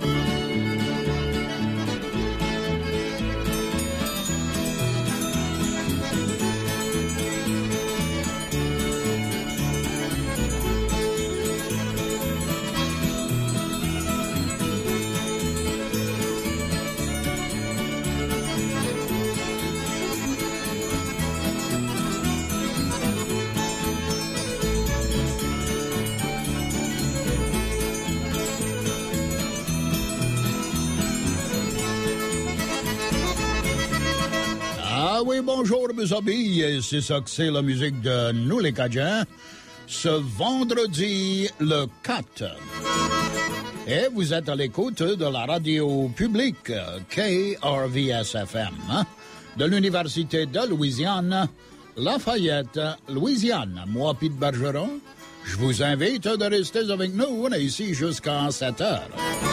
Ah oui, bonjour mes amis, c'est ça que c'est la musique de nous les Cajuns, ce vendredi le 4. Et vous êtes à l'écoute de la radio publique KRVS-FM de l'Université de Louisiane, Lafayette, Louisiane. Moi, Pete Bergeron, je vous invite de rester avec nous, on est ici jusqu'à 7 heures.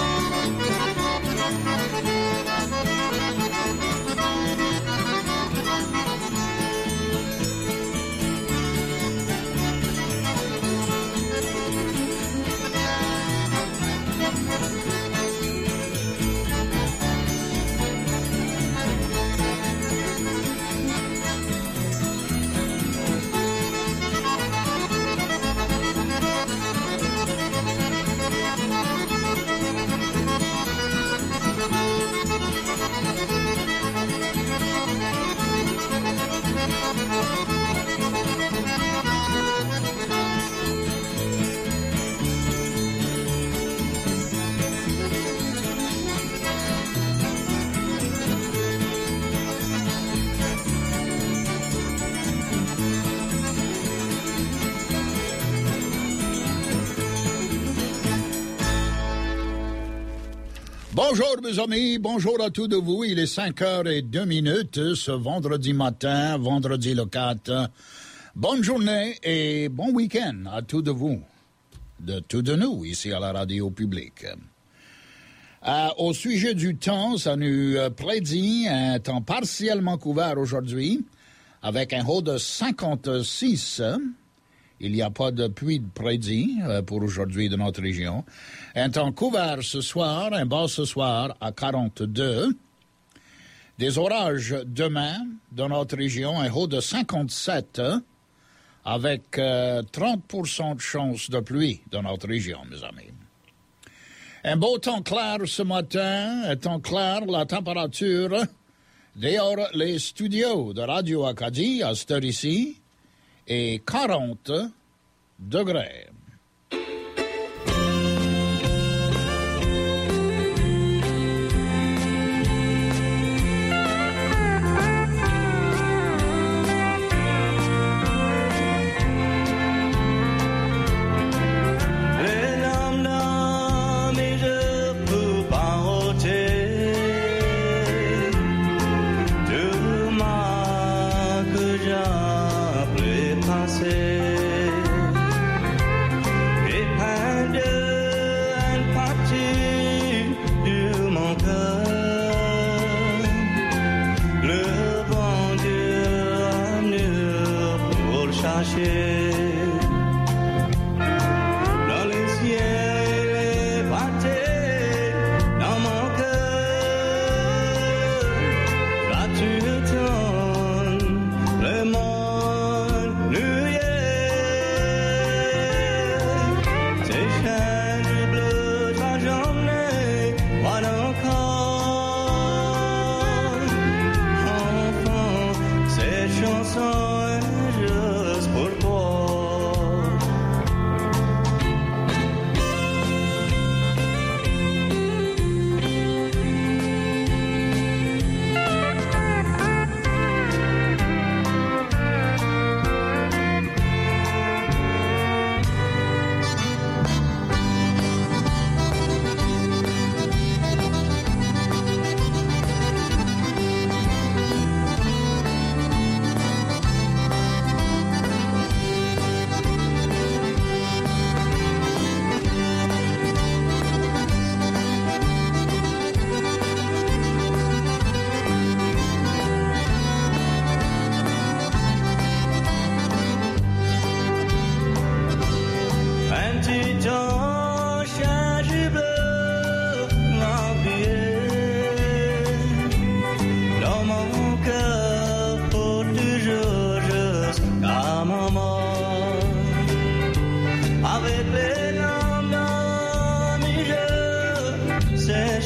Bonjour mes amis, bonjour à tous de vous. Il est 5h02 ce vendredi matin, vendredi le 4. Bonne journée et bon week-end à tous de vous, de tous de nous ici à la radio publique. Au sujet du temps, ça nous prédit un temps partiellement couvert aujourd'hui avec un haut de 56. Il n'y a pas de pluie de prédit pour aujourd'hui de notre région. Un temps couvert ce soir, un bas ce soir à 42. Des orages demain dans notre région, un haut de 57 avec 30% de chance de pluie dans notre région, mes amis. Un beau temps clair ce matin, un temps clair, la température dehors les studios de Radio Acadie à cette heure ici et 40 degrés.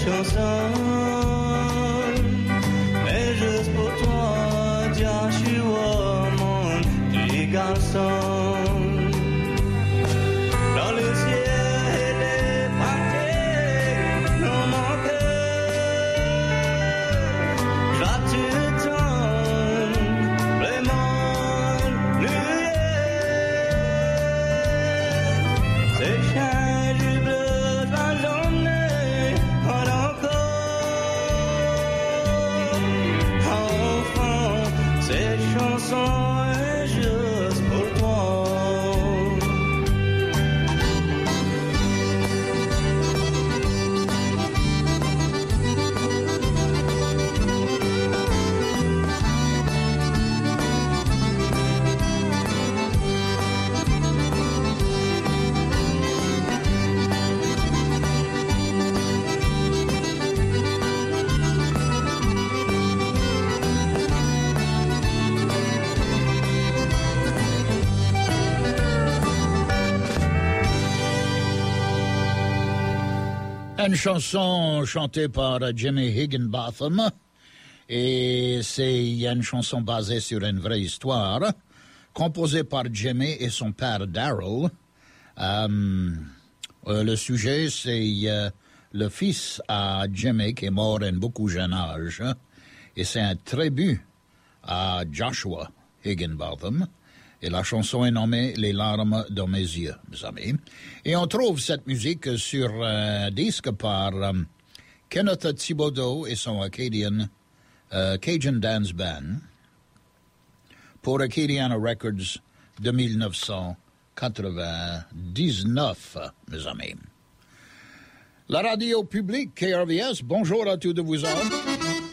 chanson est juste pour toi, Joshua, mon petit garçon. Dans le ciel, elle est partie dans mon cœur. J'attends le monde nué. C'est chien du bleu de la journée, encore. Enfant, cette chanson est juste pour toi. Une chanson chantée par Jimmy Higginbotham, et c'est une chanson basée sur une vraie histoire, composée par Jimmy et son père Darrell. Le sujet, c'est le fils à Jimmy qui est mort à un beaucoup jeune âge, et c'est un tribut à Joshua Higginbotham. Et la chanson est nommée « Les larmes dans mes yeux », mes amis. Et on trouve cette musique sur un disque par Kenneth Thibodeau et son Acadian Cajun Dance Band pour Acadiana Records de 1999, mes amis. La radio publique KRVS, bonjour à tous de vous autres.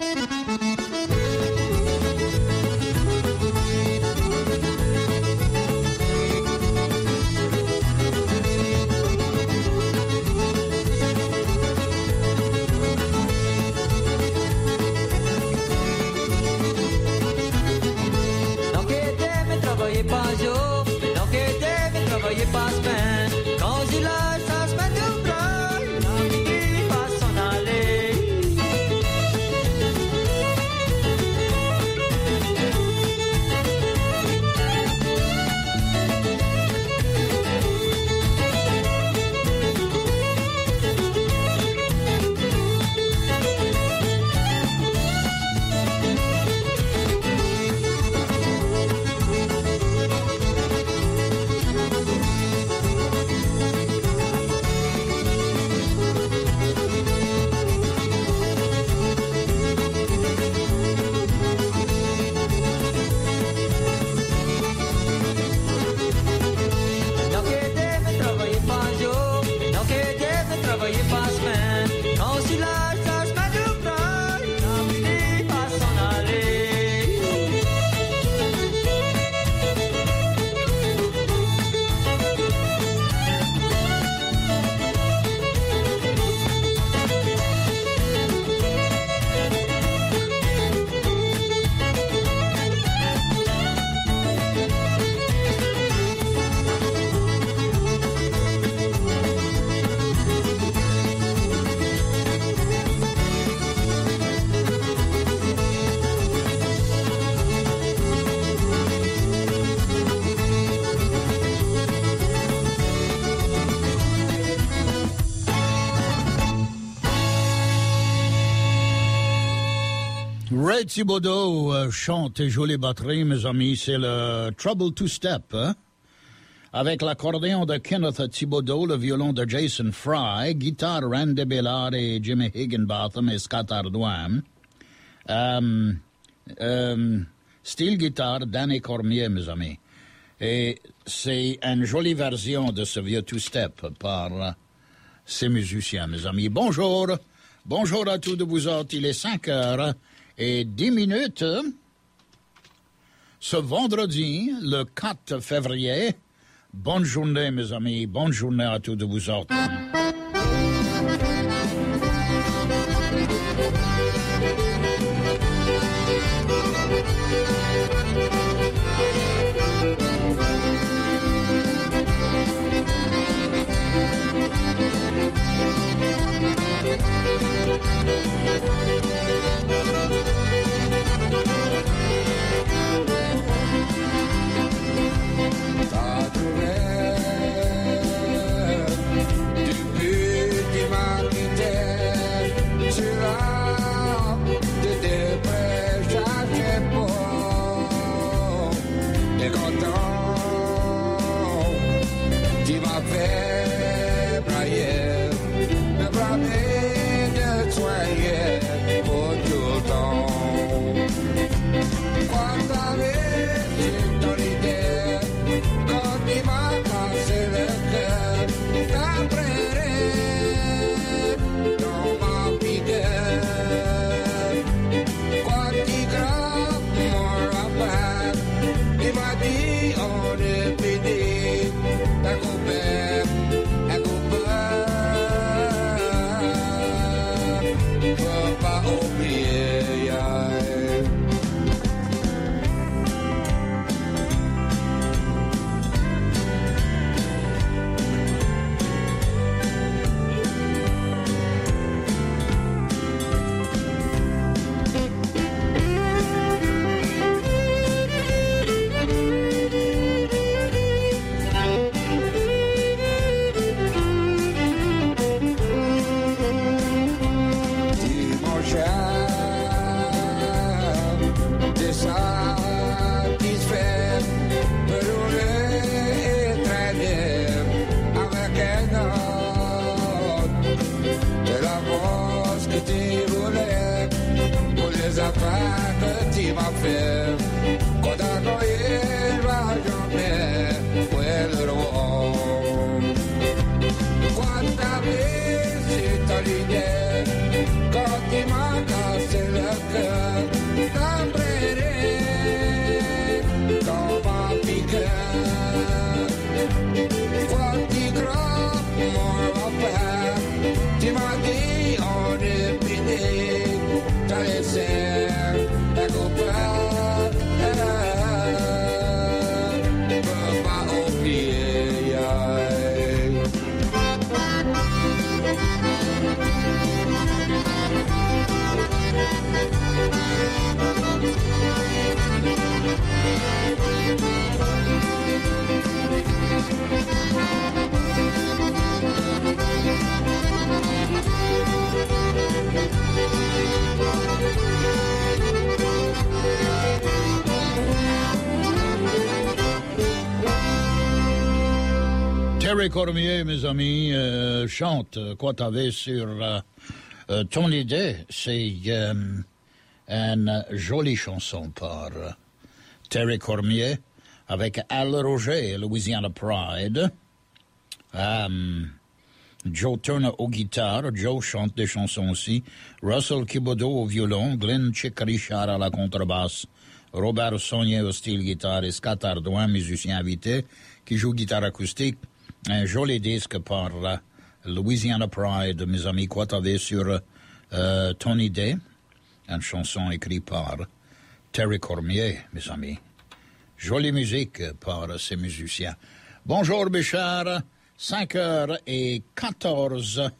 Pas jour, mais non que t'aimes travailler pas semaine. Quand il a sa semaine de travail, il va s'en aller. Ray Thibodeau chante et joue les batteries, mes amis. C'est le Trouble Two Step, hein? Avec l'accordéon de Kenneth Thibodeau, le violon de Jason Fry, guitare Randy Bellard et Jimmy Higginbotham et Scott Ardoin. Style guitare Danny Cormier, mes amis. Et c'est une jolie version de ce vieux two-step par ces musiciens, mes amis. Bonjour. Bonjour à tous de vous autres. Il est 5h10 ce vendredi, le 4 février. Bonne journée, mes amis. Bonne journée à tous de vous autres. tu voulais pour les affaires que tu m'as fait. Quand t'as croyé, va jamais, fue le roi. Quand t'avais su ton idée, quand tu m'as cassé le cœur, t'embrairais comme un piqueur. Quand tu crois, mon père, tu m'as dit on est fini, t'as laissé la coupeur, peux pas oublier. Terry Cormier, mes amis, chante Quoi t'avais sur ton idée. C'est une jolie chanson par Terry Cormier avec Al Roger, Louisiana Pride. Joe Turner aux guitares, Joe chante des chansons aussi. Russell Kibodeau au violon, Glenn Chick Richard à la contrebasse, Robert Saunier au style guitare et Scott Ardouin, musicien invité, qui joue guitare acoustique. Un joli disque par Louisiana Pride, mes amis, quoi t'avais sur ton idée. Une chanson écrite par Terry Cormier, mes amis. Jolie musique par ces musiciens. Bonjour, Bichard. 5h14.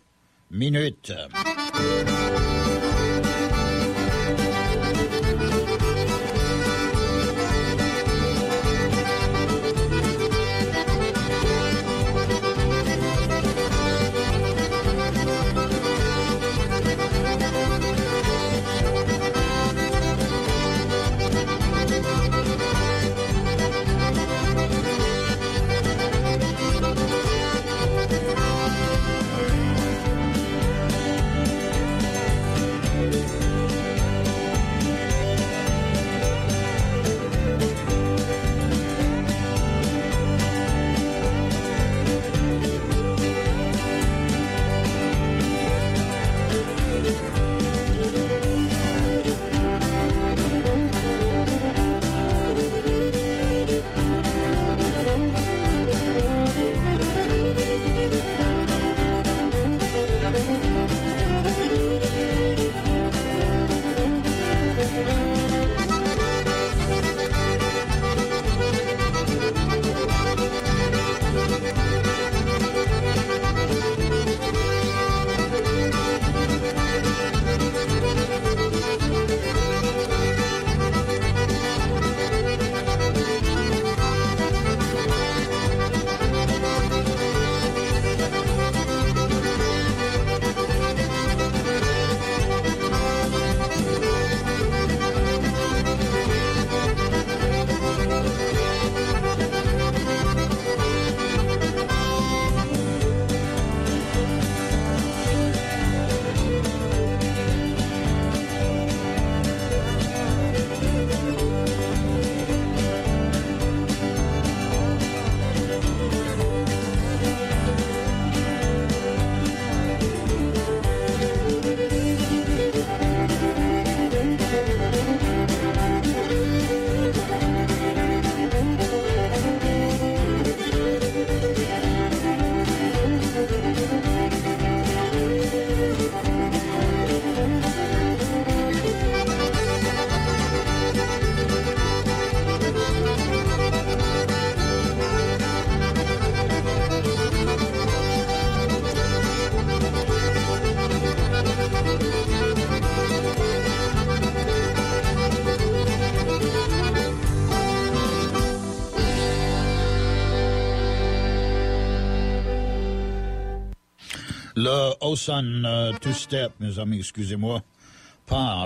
Le Osan Two-Step, mes amis, excusez-moi, par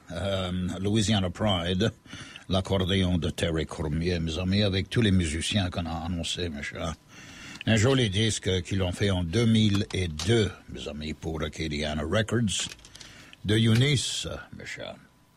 Louisiana Pride, l'accordéon de Terry Cormier, mes amis, avec tous les musiciens qu'on a annoncés, mes chers. Un joli disque qu'ils ont fait en 2002, mes amis, pour Acadiana Records. de Eunice, Michel.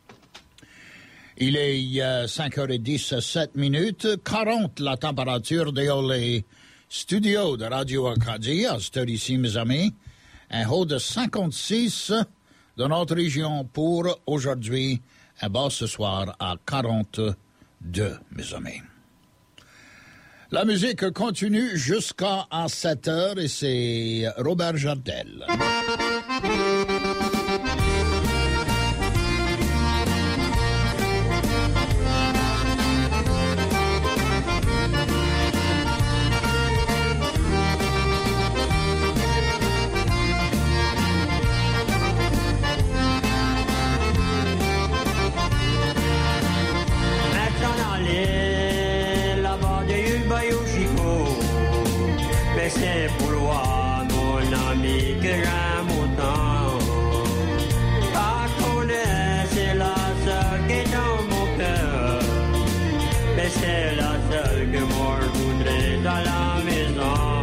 Il est 5h17, 40 la température dans les studios de Radio Acadie, à cette heure-ci, mes amis. Un haut de 56 dans notre région pour aujourd'hui, un bas ce soir à 42, mes amis. La musique continue jusqu'à 7 heures et c'est Robert Jardel. C'est pour moi, mon ami, que j'aime autant. À connaître, c'est la seule qui est dans mon cœur. Mais c'est la seule que moi je voudrais dans la maison.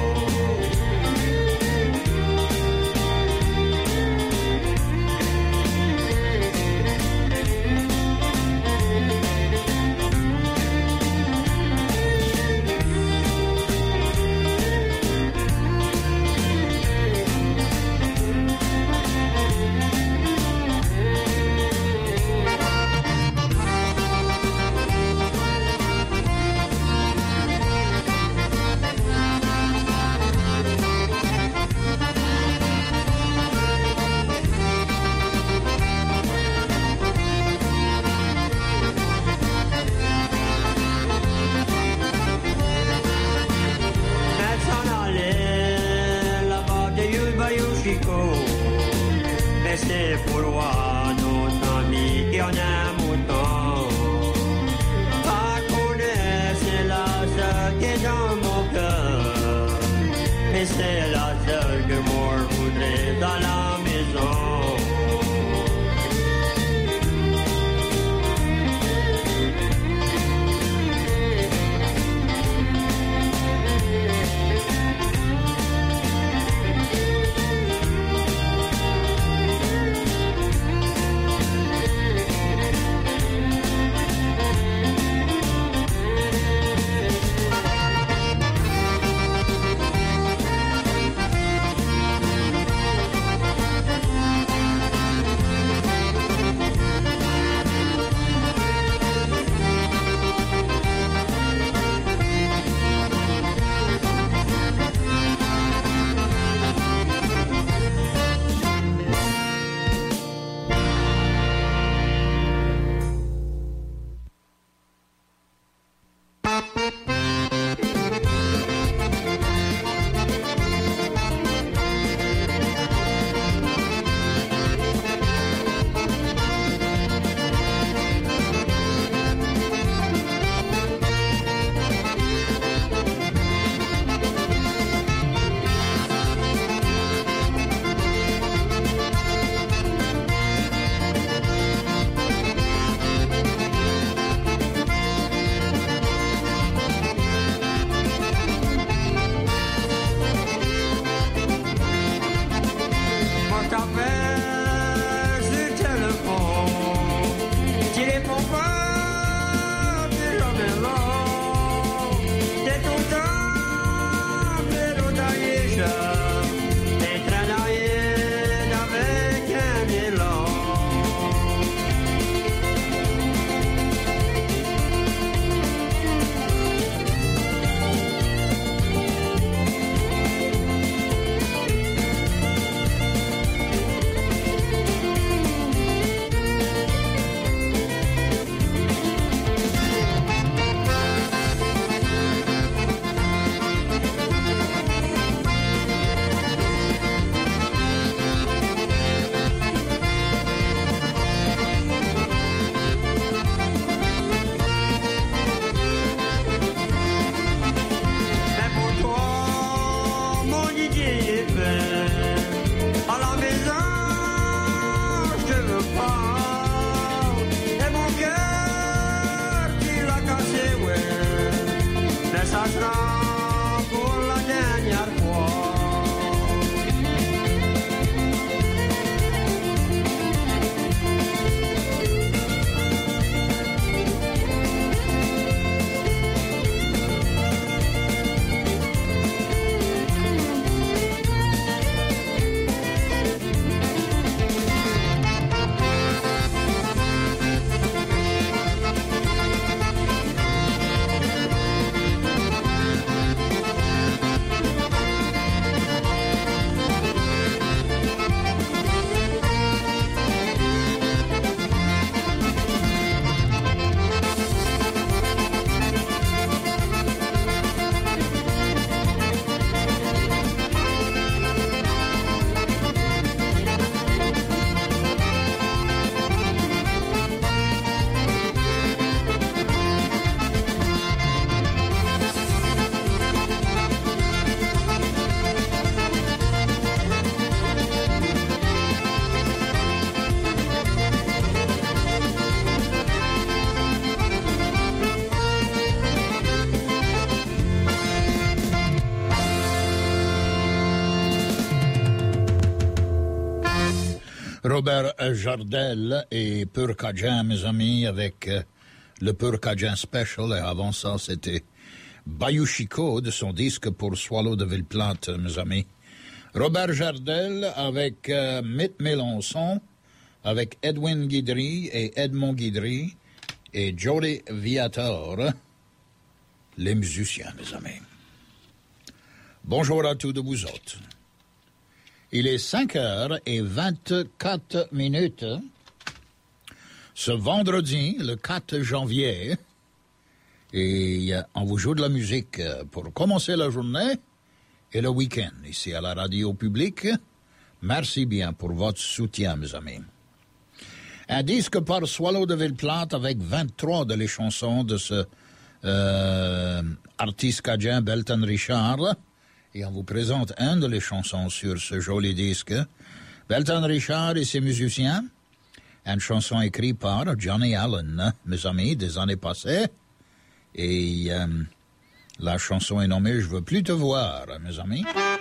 Mais c'est pour moi, notre ami, qui en aime autant. À connaître, c'est la seule qui est dans mon cœur. Mais c'est la seule que moi je voudrais dans la maison. Robert Jardel et Pur Cajun, mes amis, avec le Pur Cajun Special. Et avant ça, c'était Bayou Chico de son disque pour Swallow de Ville-Plate, mes amis. Robert Jardel avec Mitt Mélenchon, avec Edwin Guidry et Edmond Guidry et Jody Viator, les musiciens, mes amis. Bonjour à tous de vous autres. Il est 5h24 ce vendredi, le 4 janvier, et on vous joue de la musique pour commencer la journée et le week-end ici à la radio publique. Merci bien pour votre soutien, mes amis. Un disque par Swallow de Ville-Plate avec 23 de les chansons de ce artiste cajun Belton Richard. Et on vous présente un de les chansons sur ce joli disque. Belton Richard et ses musiciens. Une chanson écrite par Johnny Allen, mes amis, des années passées. Et la chanson est nommée « Je veux plus te voir », mes amis.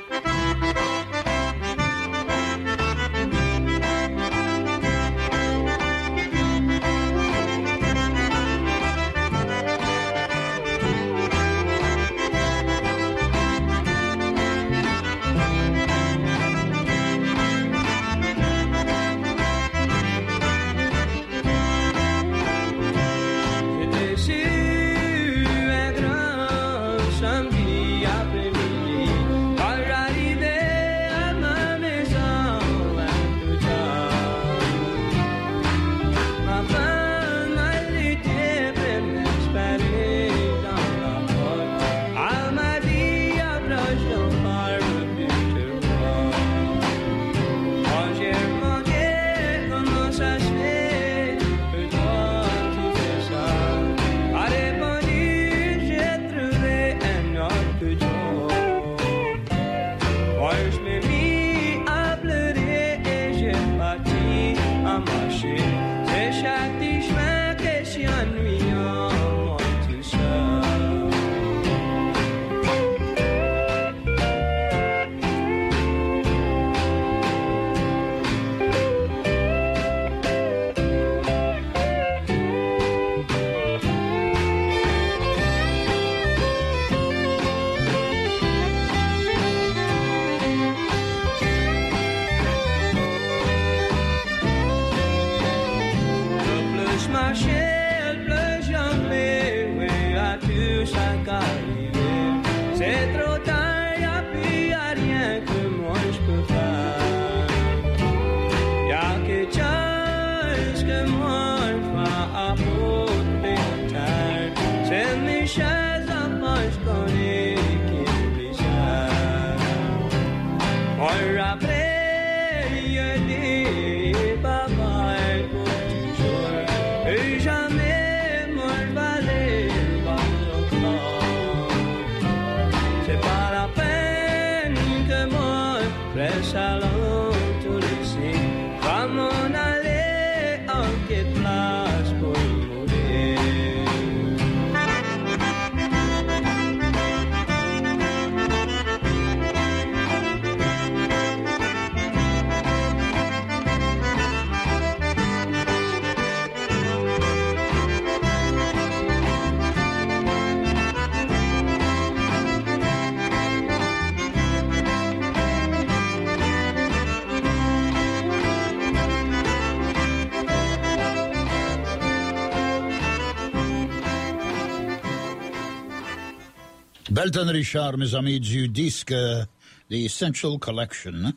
Belton Richard, mes amis, du disque The Essential Collection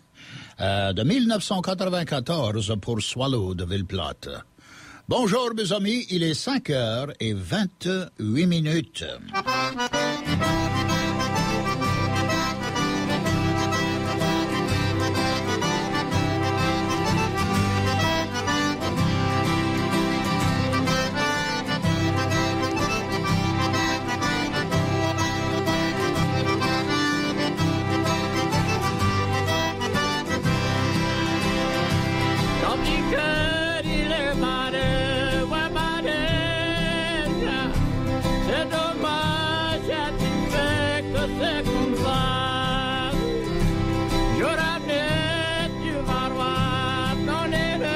de 1994 pour Swallow de Ville-Plate. Bonjour, mes amis, il est 5h28. You're a net, you are one, no need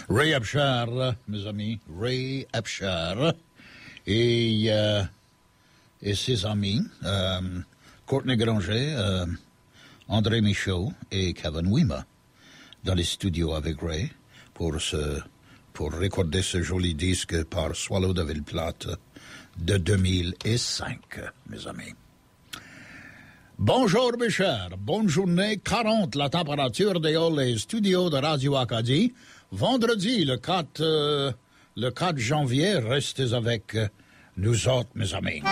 Ray Abshar, mes amis, Ray Abshar et ses amis, Courtney Granger, André Michaud et Kevin Weema dans les studios avec Ray pour recorder ce joli disque par Swallow de Ville-Plate de 2005, mes amis. Bonjour, mes chers. Bonne journée. 40, la température dehors les studios de Radio Acadie. Vendredi, le 4 janvier, restez avec nous autres, mes amis.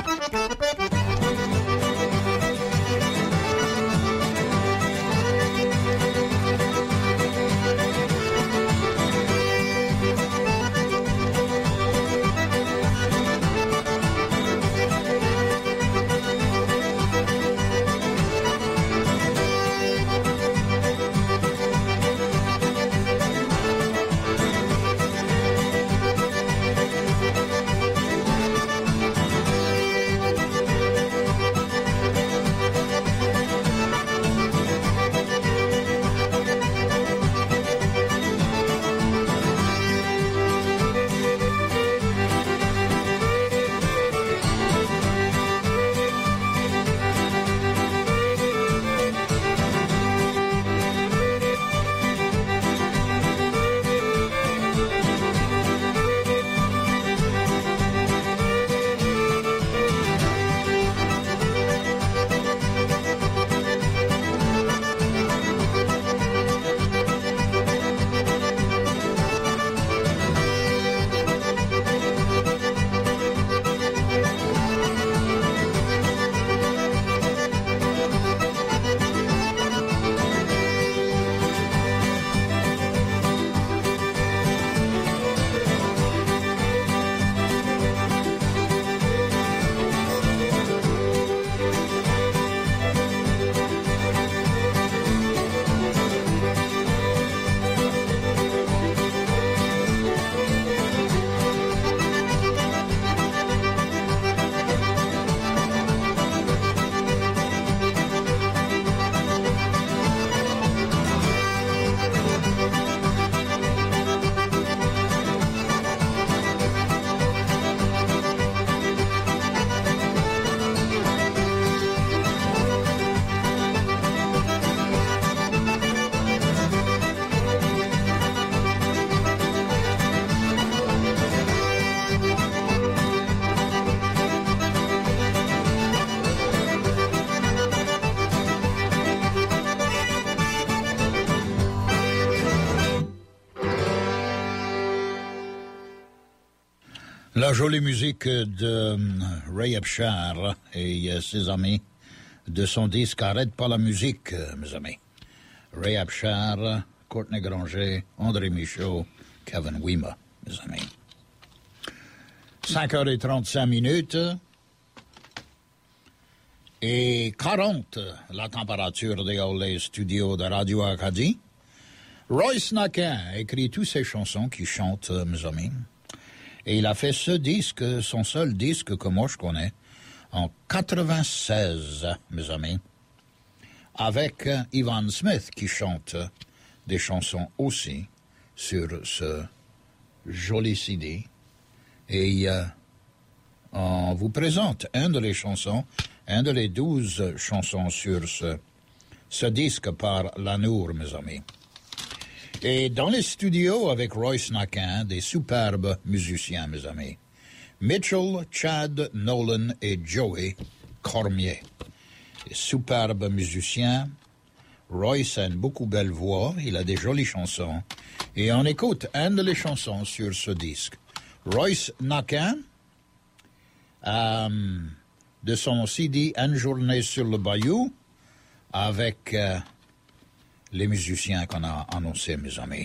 La jolie musique de Ray Abshar et ses amis de son disque Arrête pas la musique, mes amis. Ray Abshar, Courtney Granger, André Michaud, Kevin Weema, mes amis. 5h35 et 40, la température dehors les studios de Radio Acadie. Royce Naquin a écrit toutes ces chansons qu'il chante, mes amis. Et il a fait ce disque, son seul disque que moi je connais, en 96, mes amis, avec Ivan Smith qui chante des chansons aussi sur ce joli CD. Et on vous présente une de les 12 chansons sur ce disque par Lanour, mes amis. Et dans les studios avec Royce Naquin, des superbes musiciens, mes amis. Mitchell, Chad, Nolan et Joey Cormier. Des superbes musiciens. Royce a une beaucoup belle voix, il a des jolies chansons. Et on écoute une de les chansons sur ce disque. Royce Naquin, de son CD Une journée sur le bayou, avec les musiciens qu'on a annoncés, mes amis.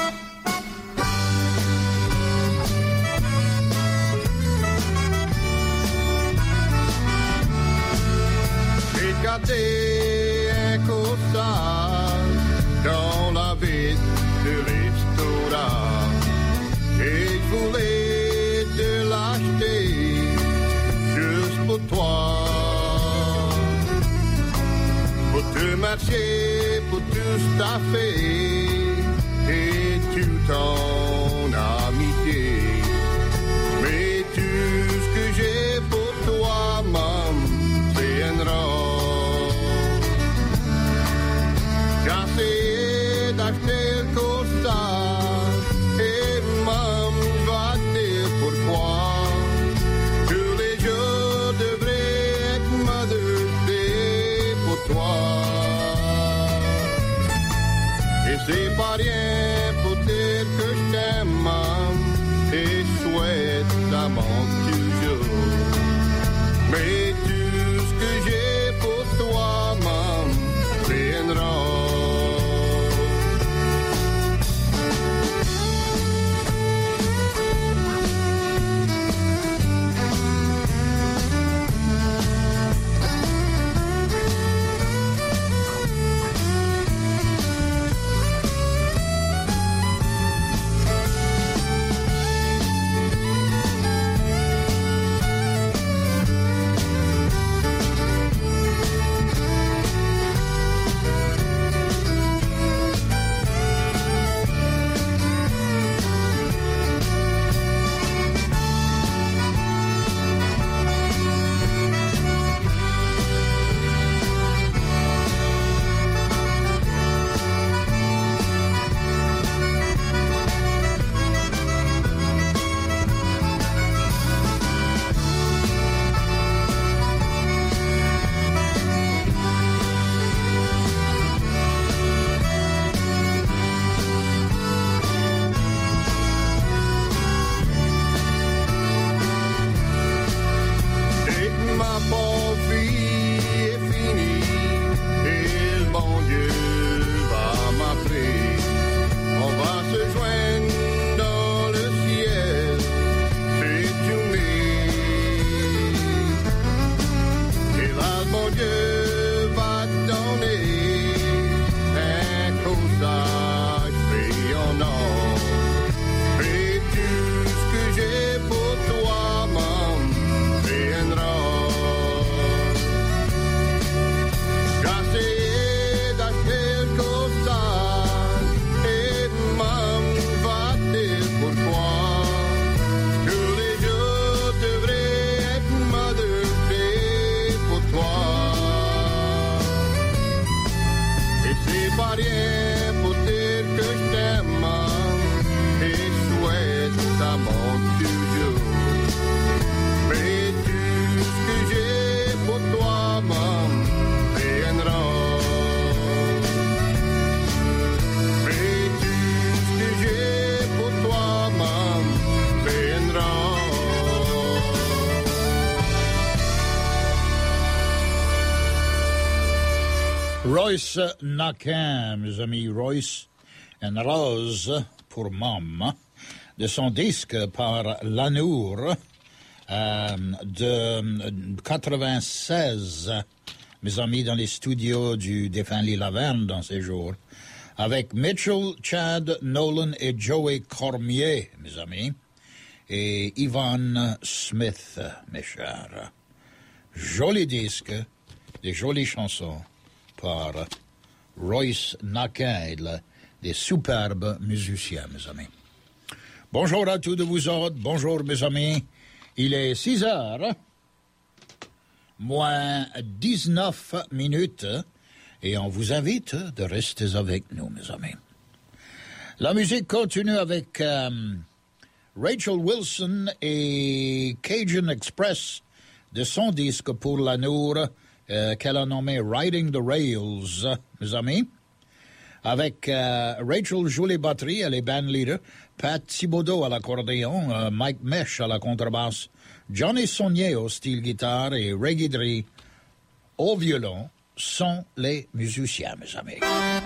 J'ai gardé un costard dans la ville de restaurant et je voulais te l'acheter juste pour toi. Pour te marcher, pour tout staffer et tout temps. Royce Naquin, mes amis, Royce and Rose pour Mom, de son disque par Lanour de 96, mes amis, dans les studios du défunt Lee Laverne dans ces jours, avec Mitchell, Chad, Nolan et Joey Cormier, mes amis, et Ivan Smith, mes chers. Joli disque, des jolies chansons par Royce Naquin, des superbes musiciens, mes amis. Bonjour à tous de vous autres, bonjour mes amis. Il est 6 heures, moins 19 minutes, et on vous invite de rester avec nous, mes amis. La musique continue avec Rachel Wilson et Cajun Express de son disque pour Lanour, qu'elle a nommé Riding the Rails, mes amis. Avec Rachel joue les batteries, elle est band leader, Pat Thibodeau à l'accordéon, Mike Mesh à la contrebasse, Johnny Saunier au style guitare et Ray Guidry au violon sont les musiciens, mes amis.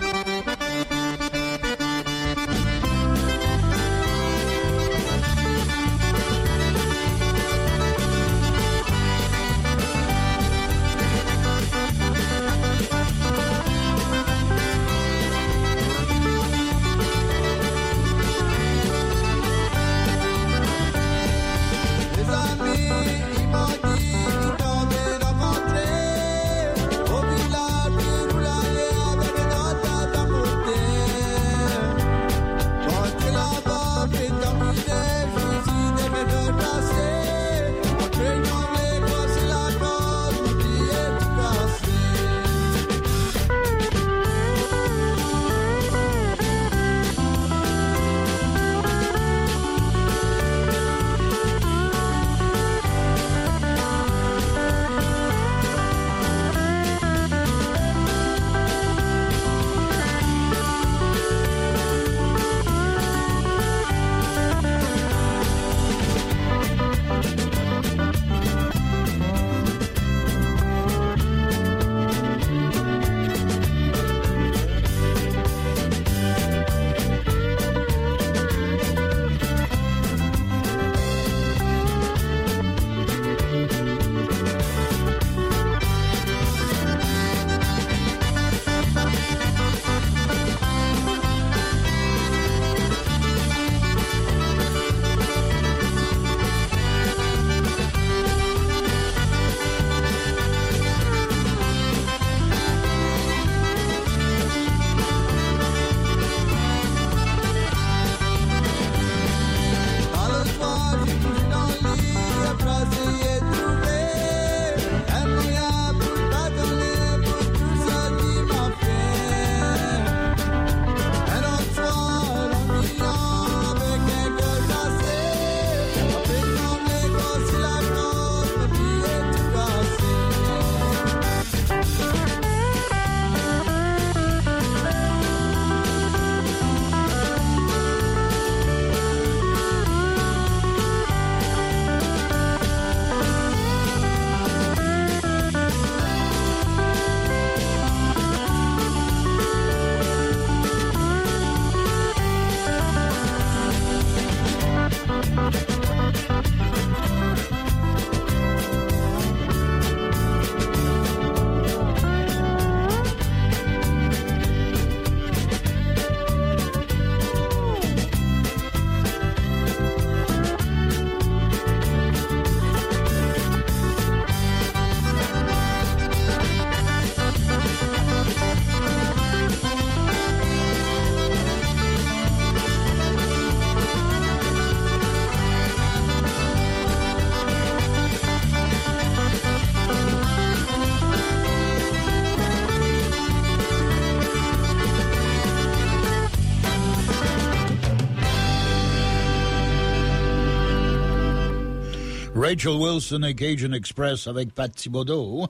Rachel Wilson et Cajun Express avec Pat Thibodeau,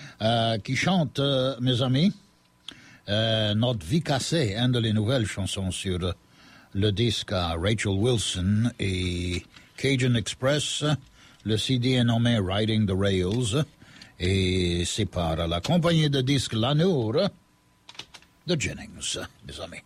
qui chante, mes amis, Notre vie cassée, une de les nouvelles chansons sur le disque à Rachel Wilson et Cajun Express. Le CD est nommé Riding the Rails et c'est par la compagnie de disques Lanour de Jennings, mes amis.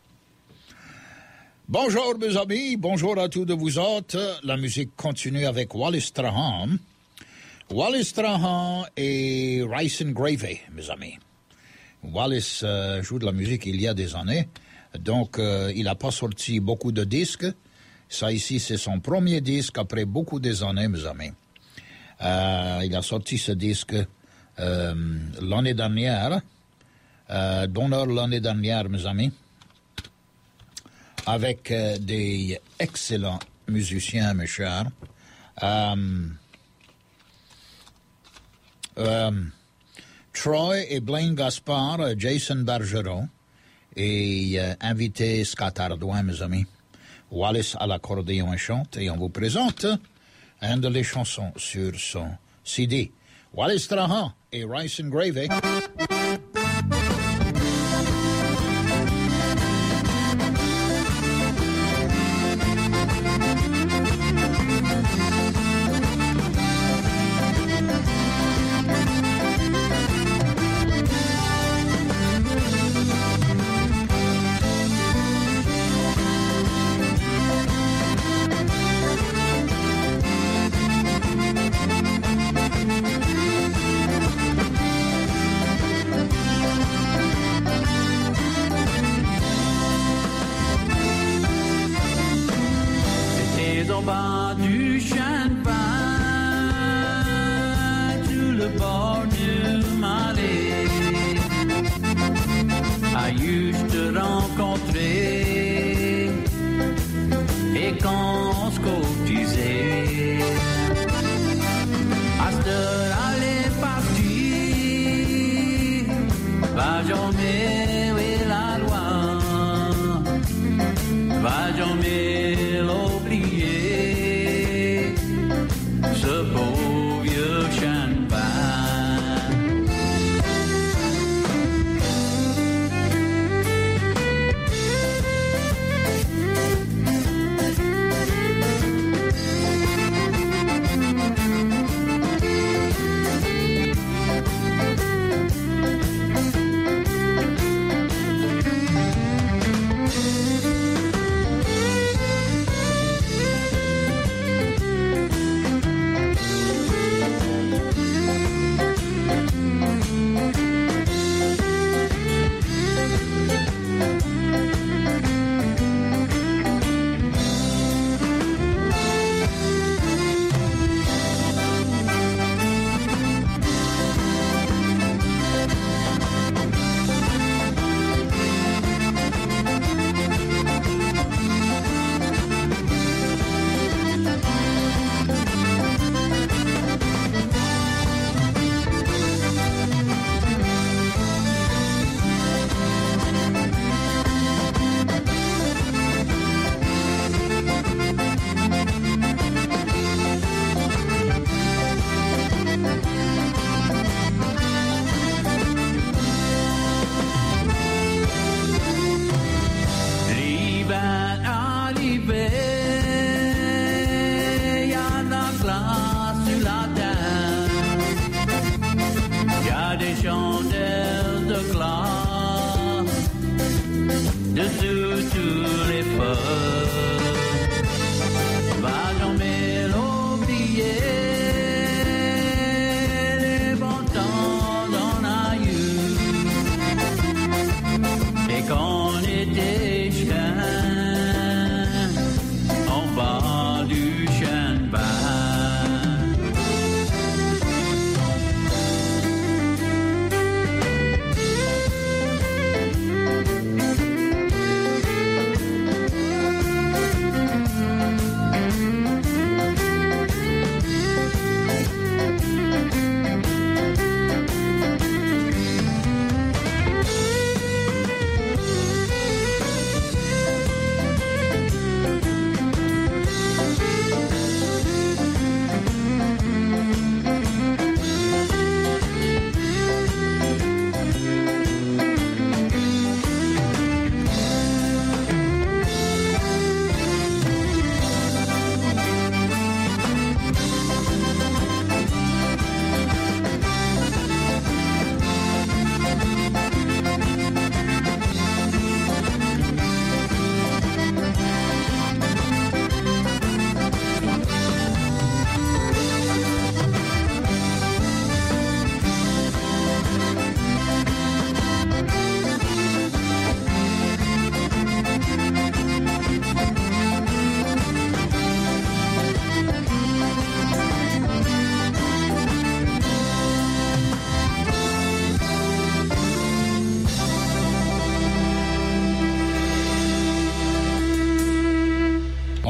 Bonjour, mes amis. Bonjour à tous de vous autres. La musique continue avec Wallace Strahan. Wallace Strahan et Rice and Gravy, mes amis. Wallace joue de la musique il y a des années, donc il n'a pas sorti beaucoup de disques. Ça ici, c'est son premier disque après beaucoup des années, mes amis. Il a sorti ce disque l'année dernière, d'honneur l'année dernière, mes amis, avec des excellents musiciens, mes chers. Troy et Blaine Gaspard, Jason Bergeron et invité Scott Ardouin, mes amis. Wallace à l'accordéon et chante, et on vous présente une de les chansons sur son CD. Wallace Strahan et Rice and Gravy.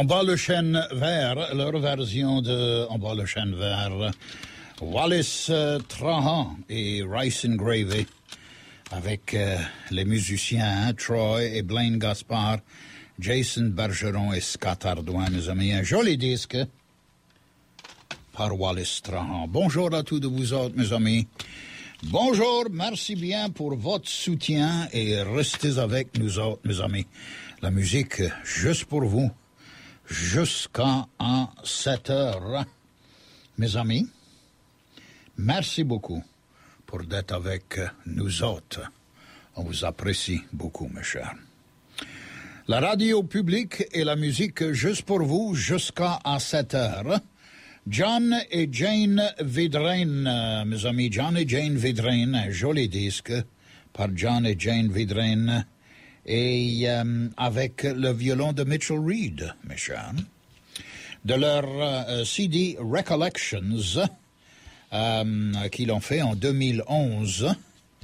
En bas le chêne vert, leur version de En bas le chêne vert, Wallace Trahan et Rice and Gravy, avec les musiciens Troy et Blaine Gaspard, Jason Bergeron et Scott Ardouin, mes amis. Un joli disque par Wallace Trahan. Bonjour à tous de vous autres, mes amis. Bonjour, merci bien pour votre soutien et restez avec nous autres, mes amis. La musique, juste pour vous, jusqu'à 7 heures. Mes amis, merci beaucoup pour d'être avec nous autres. On vous apprécie beaucoup, mes chers. La radio publique et la musique juste pour vous jusqu'à 7 heures. John et Jane Vidrine, mes amis, John et Jane Vidrine, un joli disque par John et Jane Vidrine, et avec le violon de Mitchell Reed, mes chers, de leur CD Recollections, qu'ils ont fait en 2011.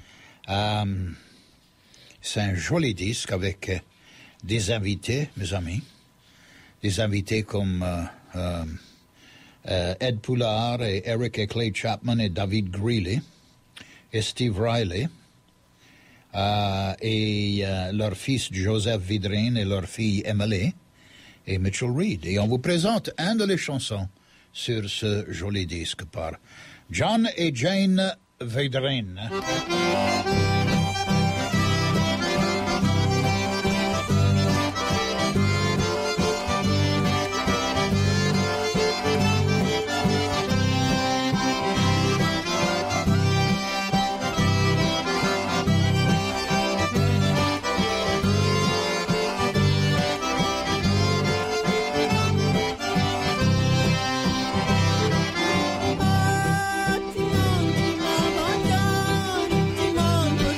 C'est un joli disque avec des invités, mes amis, des invités comme Ed Poulard et Eric et Clay Chapman et David Greeley et Steve Riley et leur fils Joseph Vidrine et leur fille Emily et Mitchell Reed. Et on vous présente un de les chansons sur ce joli disque par John et Jane Vidrine. Timon,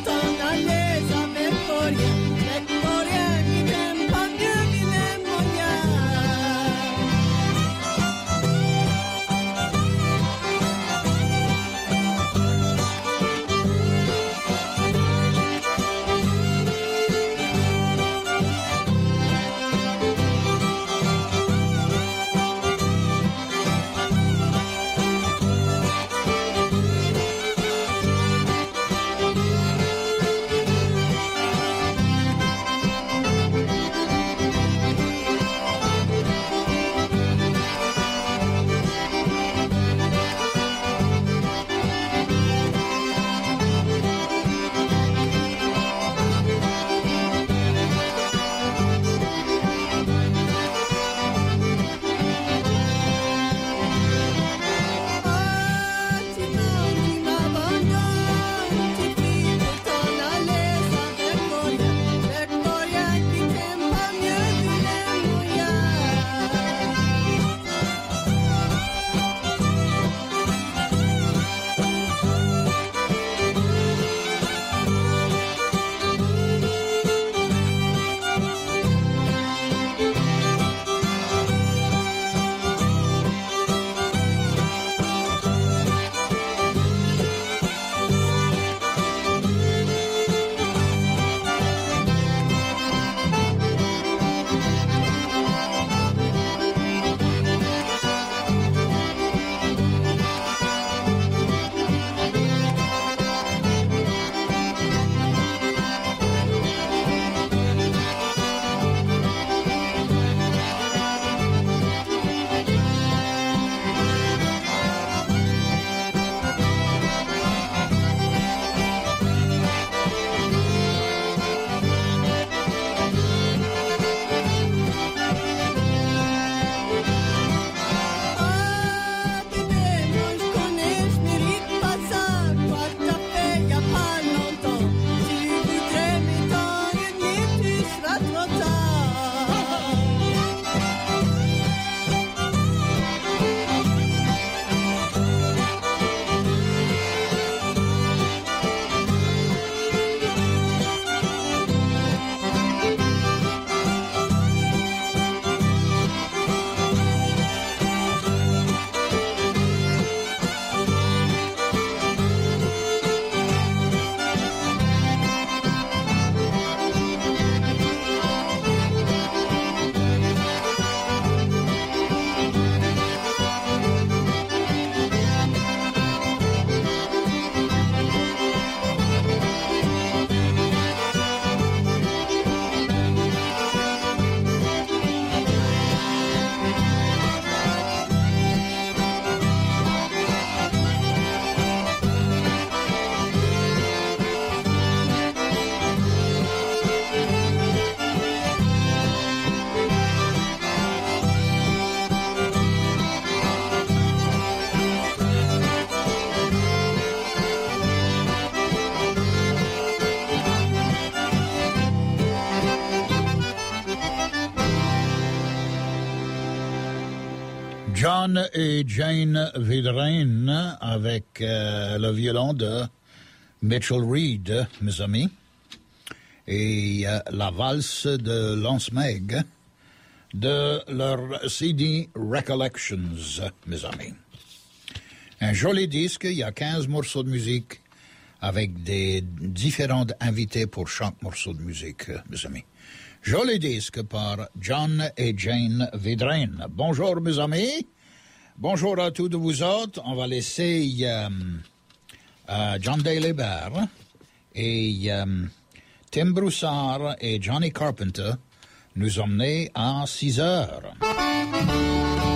John et Jane Vedrine avec le violon de Mitchell Reed, mes amis, et la valse de Lance Meg de leur CD Recollections, mes amis. Un joli disque, il y a 15 morceaux de musique avec des différents invités pour chaque morceau de musique, mes amis. Joli disque par John et Jane Vedrine. Bonjour, mes amis. Bonjour à tous de vous autres. On va laisser John Daly-Bert et Tim Broussard et Johnny Carpenter nous emmener à 6 heures.